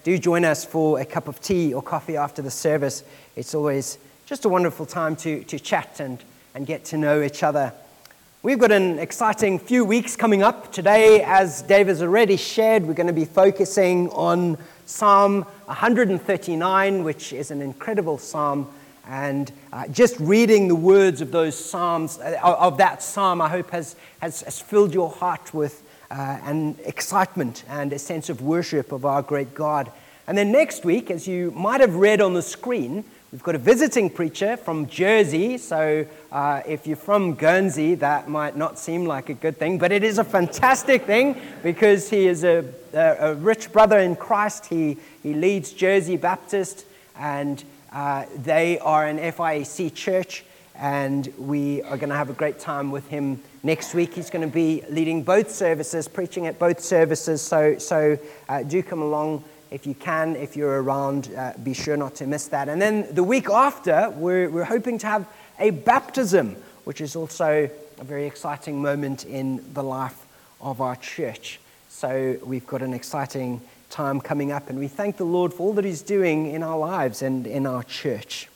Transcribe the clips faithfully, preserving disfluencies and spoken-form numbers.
do join us for a cup of tea or coffee after the service. It's always just a wonderful time to, to chat and, and get to know each other. We've got an exciting few weeks coming up. Today, as Dave has already shared, we're going to be focusing on Psalm one thirty-nine, which is an incredible psalm. And uh, just reading the words of those psalms, uh, of that psalm, I hope has, has, has filled your heart with uh, an excitement and a sense of worship of our great God. And then next week, as you might have read on the screen, we've got a visiting preacher from Jersey. So uh, if you're from Guernsey, that might not seem like a good thing, but it is a fantastic thing because he is a, a, a rich brother in Christ. He, he leads Jersey Baptist, and Uh, they are an F I A C church, and we are going to have a great time with him next week. He's going to be leading both services, preaching at both services, so so uh, do come along if you can. If you're around, uh, be sure not to miss that. And then the week after, we're, we're hoping to have a baptism, which is also a very exciting moment in the life of our church. So we've got an exciting time coming up, and we thank the Lord for all that He's doing in our lives and in our church.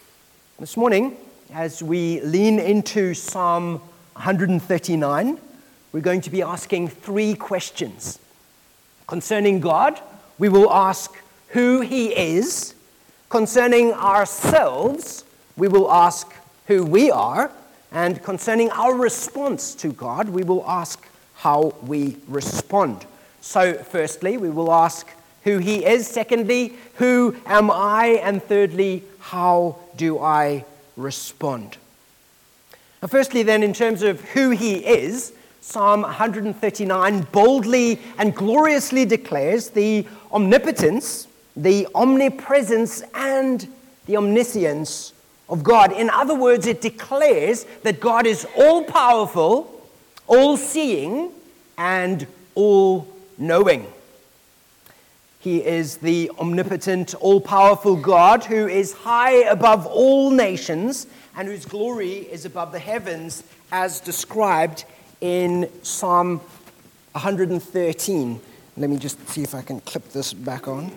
This morning, as we lean into Psalm one thirty-nine, we're going to be asking three questions. Concerning God, we will ask who He is. Concerning ourselves, we will ask who we are. And concerning our response to God, we will ask how we respond. So, firstly, we will ask who He is. Secondly, who am I? And thirdly, how do I respond? Now, firstly, then, in terms of who He is, Psalm one thirty-nine boldly and gloriously declares the omnipotence, the omnipresence, and the omniscience of God. In other words, it declares that God is all-powerful, all-seeing, and all knowing. He is the omnipotent, all-powerful God who is high above all nations and whose glory is above the heavens, as described in Psalm one thirteen. Let me just see if I can clip this back on.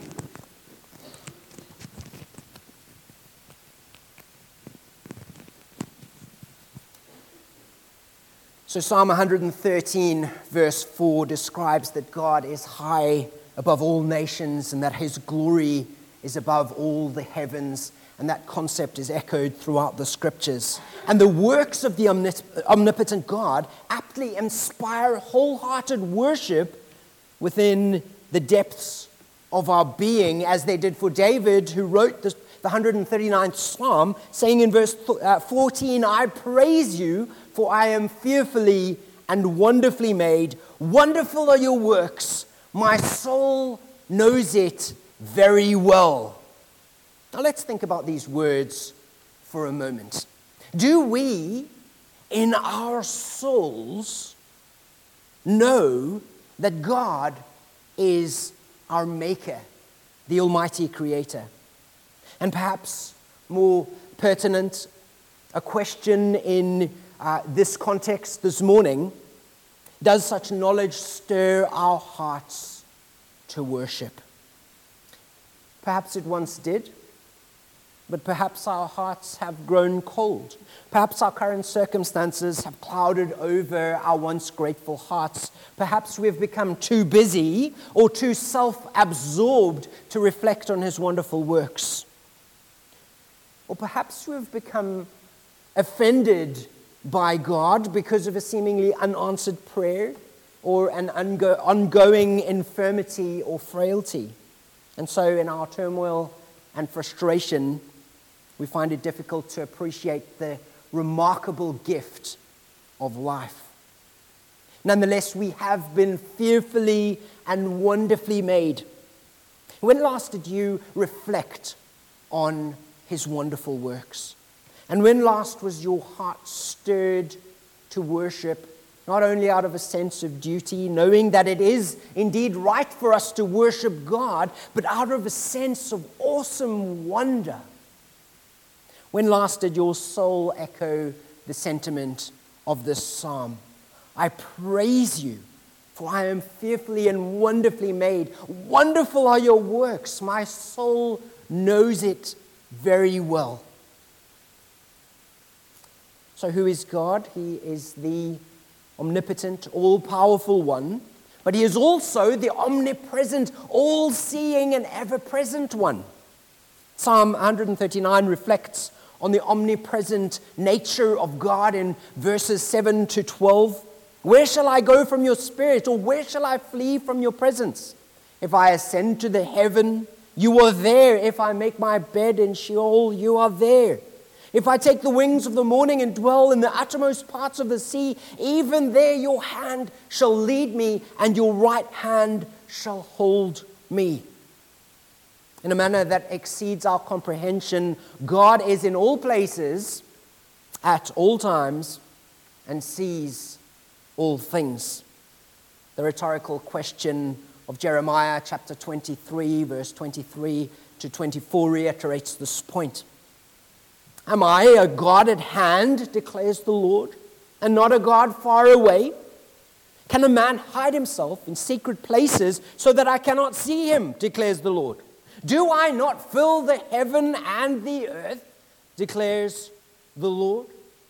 So Psalm one thirteen, verse four, describes that God is high above all nations and that His glory is above all the heavens. And that concept is echoed throughout the Scriptures. And the works of the omnipotent God aptly inspire wholehearted worship within the depths of our being, as they did for David, who wrote the the one thirty-ninth Psalm, saying in verse fourteen, I praise you, for I am fearfully and wonderfully made. Wonderful are your works. My soul knows it very well. Now let's think about these words for a moment. Do we, in our souls, know that God is our Maker, the Almighty Creator? And perhaps more pertinent, a question in uh, this context this morning, does such knowledge stir our hearts to worship? Perhaps it once did, but perhaps our hearts have grown cold. Perhaps our current circumstances have clouded over our once grateful hearts. Perhaps we've become too busy or too self-absorbed to reflect on His wonderful works. Or perhaps we've become offended by God because of a seemingly unanswered prayer or an ongo- ongoing infirmity or frailty. And so in our turmoil and frustration, we find it difficult to appreciate the remarkable gift of life. Nonetheless, we have been fearfully and wonderfully made. When last did you reflect on His wonderful works? And when last was your heart stirred to worship, not only out of a sense of duty, knowing that it is indeed right for us to worship God, but out of a sense of awesome wonder? When last did your soul echo the sentiment of this psalm? I praise you, For I am fearfully and wonderfully made. Wonderful are your works. My soul knows it very well. So who is God? He is the omnipotent, all-powerful one. But he is also the omnipresent, all-seeing and ever-present one. Psalm one thirty-nine reflects on the omnipresent nature of God in verses seven to twelve. Where shall I go from your spirit, or where shall I flee from your presence? If I ascend to the heaven, you are there. If I make my bed in Sheol, you are there. If I take the wings of the morning and dwell in the uttermost parts of the sea, even there your hand shall lead me, and your right hand shall hold me. In a manner that exceeds our comprehension, God is in all places, at all times, and sees all things. The rhetorical question of Jeremiah chapter twenty-three, verse twenty-three to twenty-four reiterates this point. Am I a God at hand, declares the Lord, and not a God far away? Can a man hide himself in secret places so that I cannot see him, declares the Lord? Do I not fill the heaven and the earth, declares the Lord?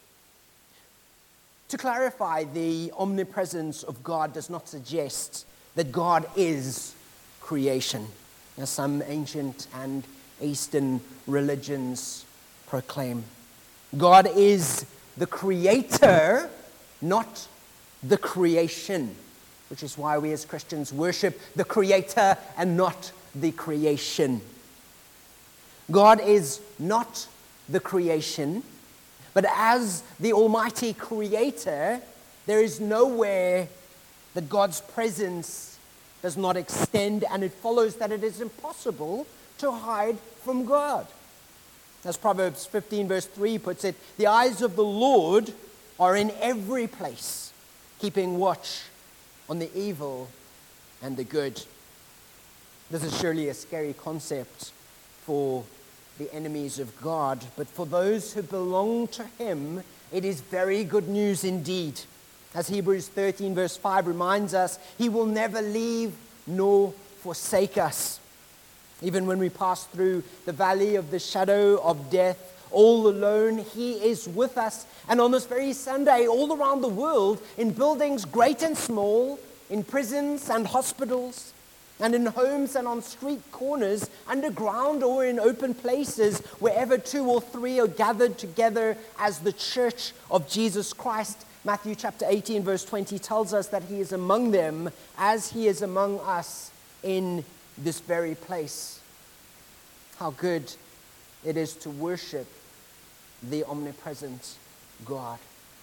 To clarify, the omnipresence of God does not suggest that God is creation, as some ancient and Eastern religions proclaim. God is the creator, not the creation, which is why we as Christians worship the creator and not the creation. God is not the creation, but as the Almighty Creator, there is nowhere that God's presence does not extend, and it follows that it is impossible to hide from God. As Proverbs fifteen verse three puts it, the eyes of the Lord are in every place, keeping watch on the evil and the good. This is surely a scary concept for the enemies of God, but for those who belong to him, it is very good news indeed. As Hebrews thirteen verse five reminds us, he will never leave nor forsake us. Even when we pass through the valley of the shadow of death, all alone, he is with us. And on this very Sunday, all around the world, in buildings great and small, in prisons and hospitals, and in homes and on street corners, underground or in open places, wherever two or three are gathered together as the church of Jesus Christ. Matthew chapter eighteen verse twenty tells us that he is among them as he is among us in this very place. How good it is to worship the omnipresent God.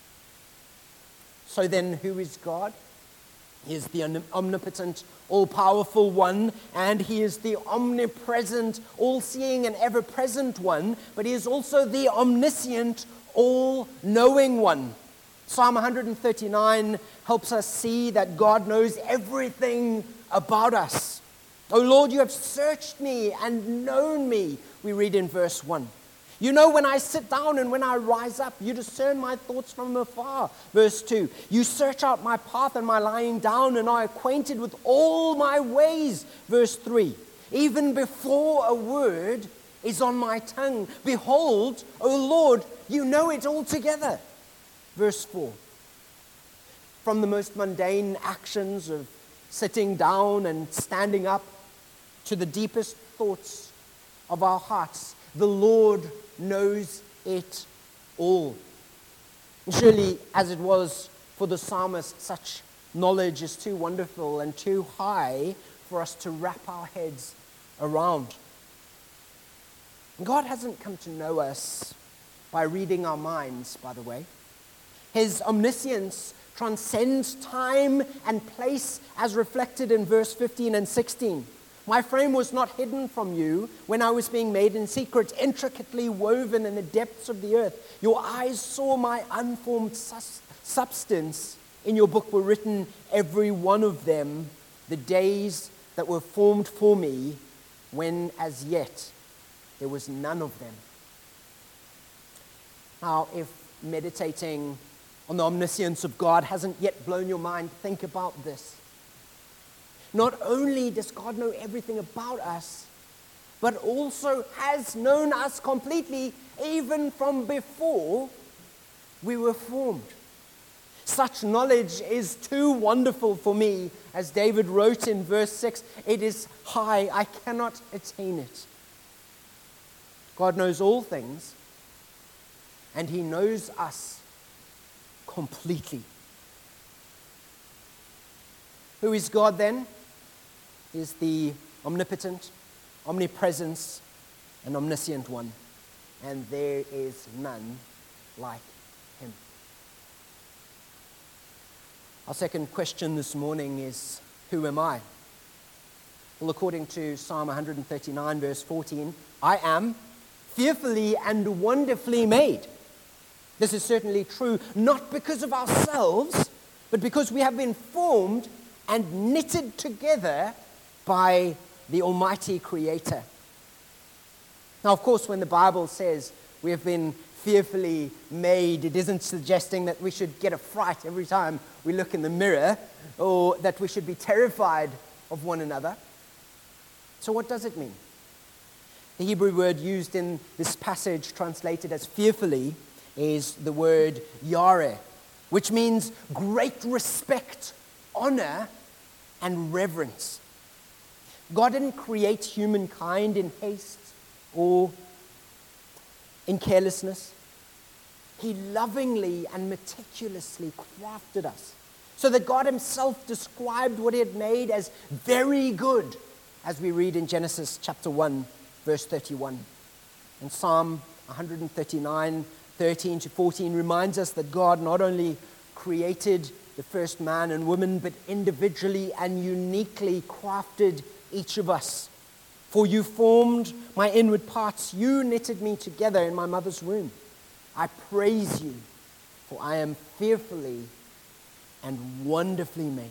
So then, who is God? He is the omnipotent, all-powerful one, and he is the omnipresent, all-seeing and ever-present one, but he is also the omniscient, all-knowing one. Psalm one thirty-nine helps us see that God knows everything about us. O Lord, you have searched me and known me, we read in verse one. You know when I sit down and when I rise up. You discern my thoughts from afar. Verse two. You search out my path and my lying down and are acquainted with all my ways. Verse three. Even before a word is on my tongue, behold, O Lord, you know it altogether. Verse four. From the most mundane actions of sitting down and standing up to the deepest thoughts of our hearts, the Lord knows it all. And surely, as it was for the psalmist, such knowledge is too wonderful and too high for us to wrap our heads around. God hasn't come to know us by reading our minds, by the way. His omniscience transcends time and place, as reflected in verse fifteen and sixteen. My frame was not hidden from you when I was being made in secret, intricately woven in the depths of the earth. Your eyes saw my unformed sus- substance. In your book were written, every one of them, the days that were formed for me, when as yet there was none of them. Now, if meditating on the omniscience of God hasn't yet blown your mind, think about this. Not only does God know everything about us, but also has known us completely even from before we were formed. Such knowledge is too wonderful for me, as David wrote in verse six, it is high, I cannot attain it. God knows all things, and he knows us completely. Who is God then? He is the omnipotent, omnipresent, and omniscient one, and there is none like him. Our second question this morning is, who am I? Well, according to Psalm one thirty-nine, verse fourteen, I am fearfully and wonderfully made. This is certainly true, not because of ourselves, but because we have been formed and knitted together by the Almighty Creator. Now, of course, when the Bible says we have been fearfully made, it isn't suggesting that we should get a fright every time we look in the mirror, or that we should be terrified of one another. So what does it mean? The Hebrew word used in this passage, translated as fearfully, is the word yareh, which means great respect, honor, and reverence. God didn't create humankind in haste or in carelessness. He lovingly and meticulously crafted us so that God himself described what he had made as very good, as we read in Genesis chapter one, verse thirty-one. And Psalm one thirty-nine, thirteen to fourteen reminds us that God not only created the first man and woman, but individually and uniquely crafted each of us. For you formed my inward parts, you knitted me together in my mother's womb. I praise you, for I am fearfully and wonderfully made.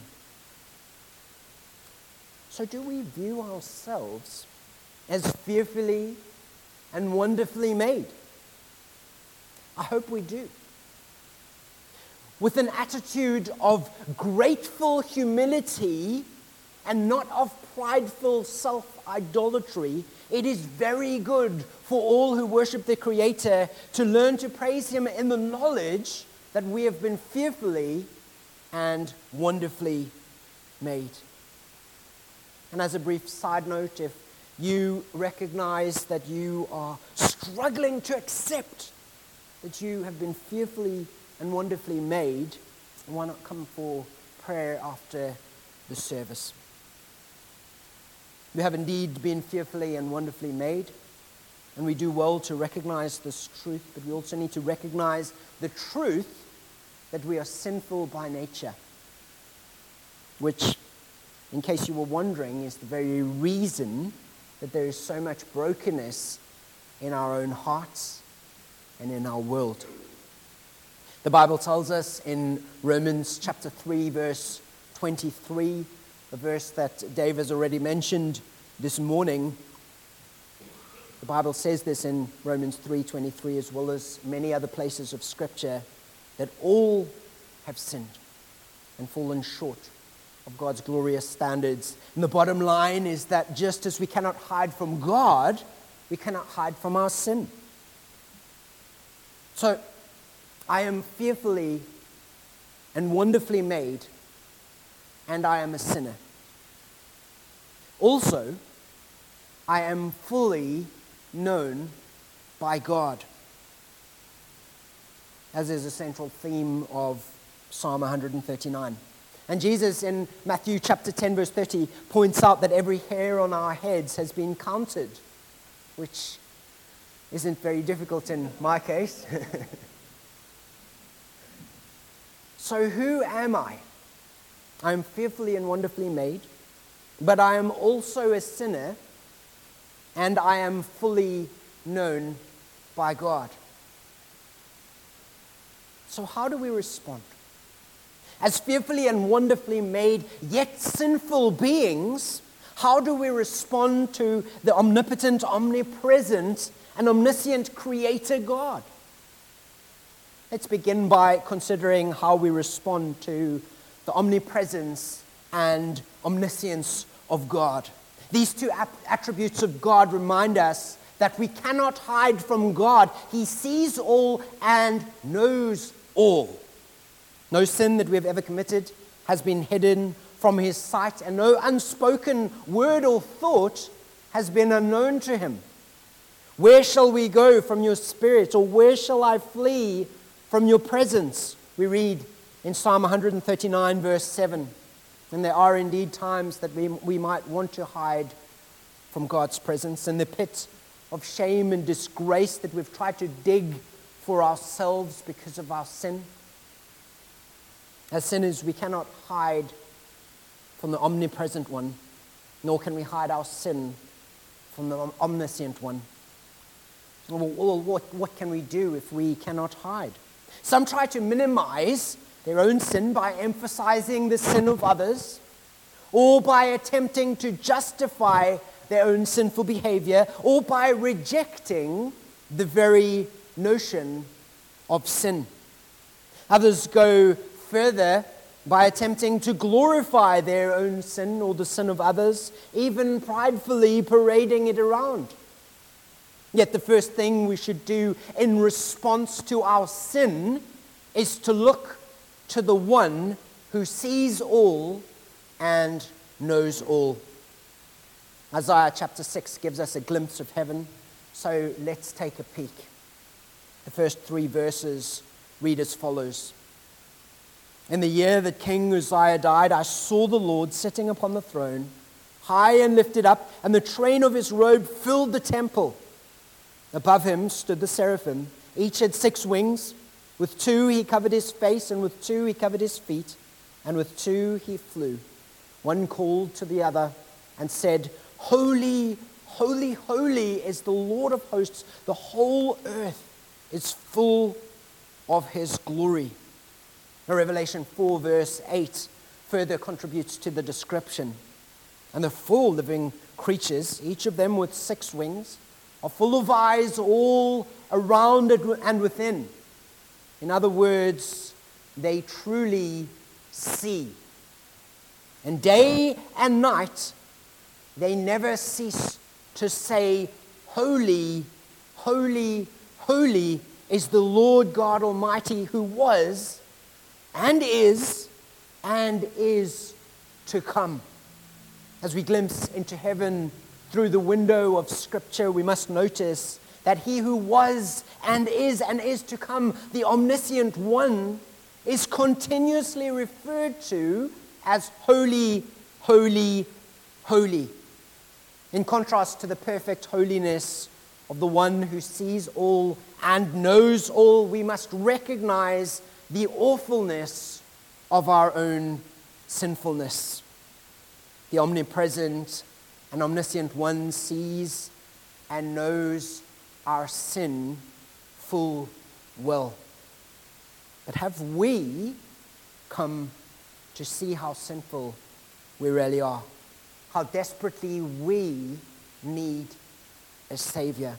So do we view ourselves as fearfully and wonderfully made? I hope we do. With an attitude of grateful humility and not of prideful self-idolatry, it is very good for all who worship the Creator to learn to praise him in the knowledge that we have been fearfully and wonderfully made. And as a brief side note, if you recognize that you are struggling to accept that you have been fearfully and wonderfully made, why not come for prayer after the service? We have indeed been fearfully and wonderfully made, and we do well to recognize this truth, but we also need to recognize the truth that we are sinful by nature, which, in case you were wondering, is the very reason that there is so much brokenness in our own hearts and in our world. The Bible tells us in Romans chapter three, verse twenty-three, a verse that Dave has already mentioned this morning. The Bible says this in Romans three twenty-three, as well as many other places of Scripture, that all have sinned and fallen short of God's glorious standards. And the bottom line is that just as we cannot hide from God, we cannot hide from our sin. So, I am fearfully and wonderfully made, and I am a sinner. Also, I am fully known by God, as is a central theme of Psalm one thirty-nine. And Jesus in Matthew chapter ten, verse thirty, points out that every hair on our heads has been counted, which isn't very difficult in my case. So who am I? I am fearfully and wonderfully made, but I am also a sinner, and I am fully known by God. So how do we respond? As fearfully and wonderfully made, yet sinful beings, how do we respond to the omnipotent, omnipresent, and omniscient Creator God? Let's begin by considering how we respond to the omnipresence and omniscience of God. These two attributes of God remind us that we cannot hide from God. He sees all and knows all. No sin that we have ever committed has been hidden from his sight, and no unspoken word or thought has been unknown to him. Where shall we go from your spirit, or where shall I flee from your presence? We read in Psalm one thirty-nine, verse seven. And there are indeed times that we, we might want to hide from God's presence, in the pit of shame and disgrace that we've tried to dig for ourselves because of our sin. As sinners, we cannot hide from the omnipresent one, nor can we hide our sin from the omniscient one. Well, what, what can we do if we cannot hide? Some try to minimize their own sin by emphasizing the sin of others, or by attempting to justify their own sinful behavior, or by rejecting the very notion of sin. Others go further by attempting to glorify their own sin or the sin of others, even pridefully parading it around. Yet the first thing we should do in response to our sin is to look to the one who sees all and knows all. Isaiah chapter six gives us a glimpse of heaven, so let's take a peek. The first three verses read as follows. In the year that King Uzziah died, I saw the Lord sitting upon the throne, high and lifted up, and the train of his robe filled the temple. Above him stood the seraphim. Each had six wings. With two he covered his face, and with two he covered his feet, and with two he flew. One called to the other and said, Holy, holy, holy is the Lord of hosts. The whole earth is full of his glory. Now, Revelation four verse eight further contributes to the description. And the four living creatures, each of them with six wings, are full of eyes all around it and within. In other words, they truly see. And day and night, they never cease to say, Holy, holy, holy is the Lord God Almighty, who was and is and is to come. As we glimpse into heaven through the window of Scripture, we must notice that he who was and is and is to come, the omniscient one, is continuously referred to as holy, holy, holy. In contrast to the perfect holiness of the one who sees all and knows all, we must recognize the awfulness of our own sinfulness. The omnipresent and omniscient one sees and knows our sin full well. But have we come to see how sinful we really are? How desperately we need a Savior?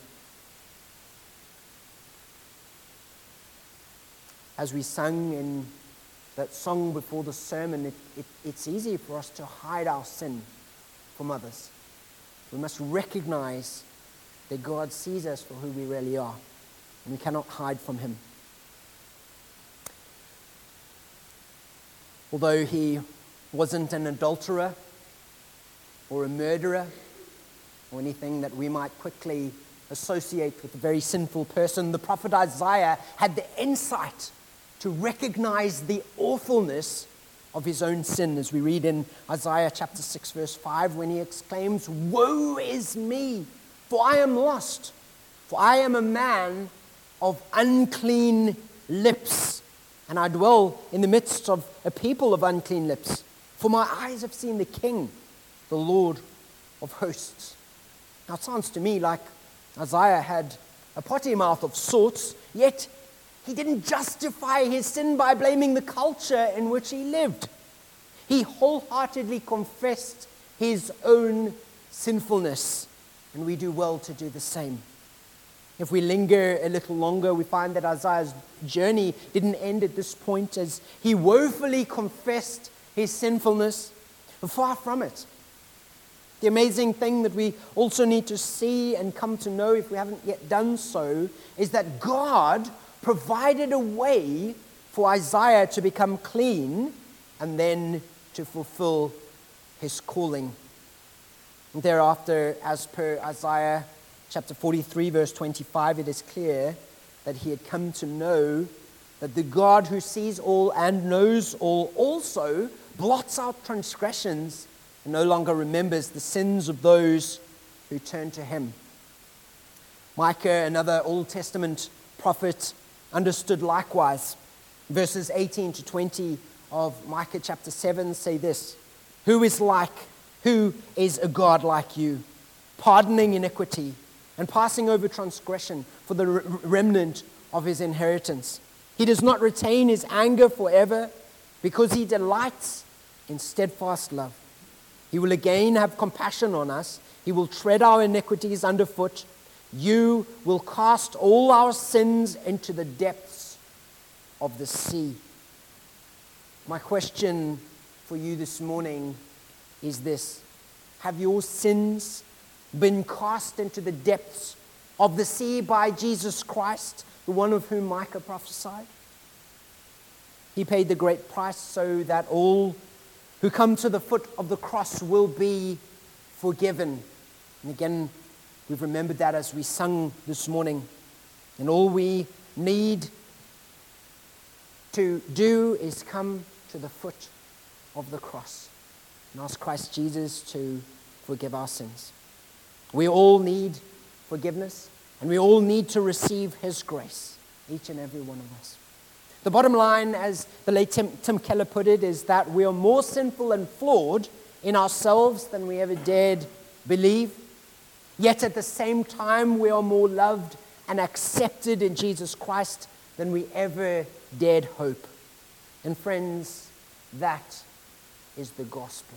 As we sang in that song before the sermon, it, it, it's easy for us to hide our sin from others. We must recognize that God sees us for who we really are, and we cannot hide from him. Although he wasn't an adulterer or a murderer or anything that we might quickly associate with a very sinful person, the prophet Isaiah had the insight to recognize the awfulness of his own sin, as we read in Isaiah chapter six, verse five, when he exclaims, Woe is me, for I am lost, for I am a man of unclean lips, and I dwell in the midst of a people of unclean lips. For my eyes have seen the King, the Lord of hosts. Now it sounds to me like Isaiah had a potty mouth of sorts, yet he didn't justify his sin by blaming the culture in which he lived. He wholeheartedly confessed his own sinfulness, and we do well to do the same. If we linger a little longer, we find that Isaiah's journey didn't end at this point, as he woefully confessed his sinfulness. Far from it. The amazing thing that we also need to see and come to know, if we haven't yet done so, is that God provided a way for Isaiah to become clean and then to fulfill his calling. And thereafter, as per Isaiah chapter forty-three, verse twenty-five, it is clear that he had come to know that the God who sees all and knows all also blots out transgressions and no longer remembers the sins of those who turn to him. Micah, another Old Testament prophet, understood likewise. Verses eighteen to twenty of Micah chapter seven say this: Who is like, who is a God like you, pardoning iniquity and passing over transgression for the remnant of his inheritance? He does not retain his anger forever, because he delights in steadfast love. He will again have compassion on us. He will tread our iniquities underfoot. You will cast all our sins into the depths of the sea. My question for you this morning is this: have your sins been cast into the depths of the sea by Jesus Christ, the one of whom Micah prophesied? He paid the great price so that all who come to the foot of the cross will be forgiven. And again, we've remembered that as we sung this morning. And all we need to do is come to the foot of the cross and ask Christ Jesus to forgive our sins. We all need forgiveness, and we all need to receive his grace, each and every one of us. The bottom line, as the late Tim, Tim Keller put it, is that we are more sinful and flawed in ourselves than we ever dared believe. Yet at the same time, we are more loved and accepted in Jesus Christ than we ever dared hope. And friends, that is the gospel.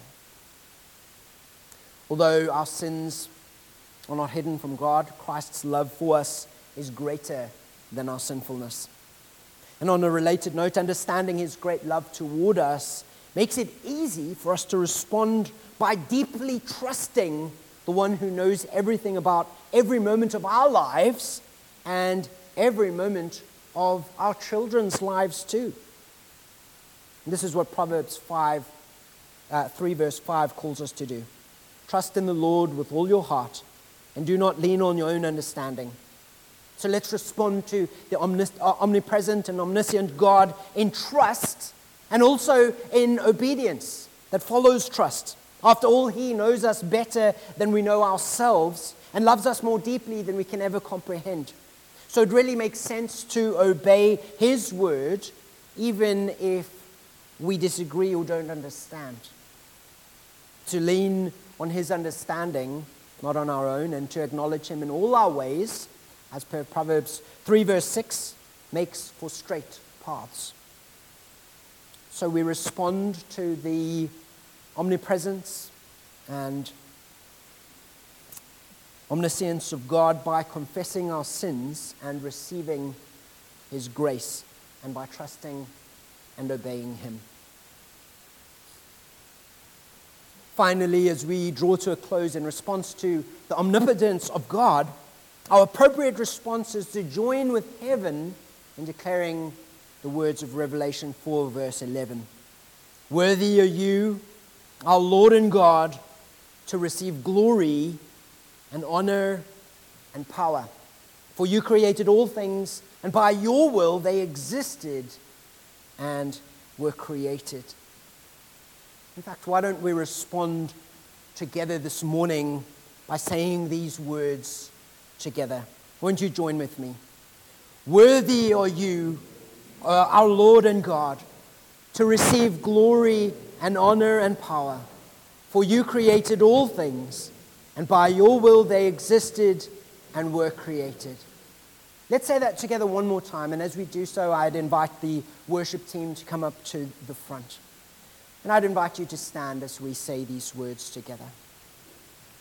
Although our sins are not hidden from God, Christ's love for us is greater than our sinfulness. And on a related note, understanding his great love toward us makes it easy for us to respond by deeply trusting the one who knows everything about every moment of our lives and every moment of our children's lives too. And this is what Proverbs five, uh, three verse five calls us to do. Trust in the Lord with all your heart and do not lean on your own understanding. So let's respond to the omnipresent and omniscient God in trust and also in obedience that follows trust. After all, he knows us better than we know ourselves and loves us more deeply than we can ever comprehend. So it really makes sense to obey his word even if we disagree or don't understand. To lean on his understanding, not on our own, and to acknowledge him in all our ways, as per Proverbs three verse six, makes for straight paths. So we respond to the omnipresence and omniscience of God by confessing our sins and receiving his grace, and by trusting and obeying him. Finally, as we draw to a close in response to the omnipotence of God, our appropriate response is to join with heaven in declaring the words of Revelation four, verse eleven. Worthy are you, our Lord and God, to receive glory and honor and power. For you created all things, and by your will they existed and were created. In fact, why don't we respond together this morning by saying these words together? Won't you join with me? Worthy are you, uh, our Lord and God, to receive glory and honor and power. For you created all things, and by your will they existed and were created. Let's say that together one more time, and as we do so, I'd invite the worship team to come up to the front. And I'd invite you to stand as we say these words together.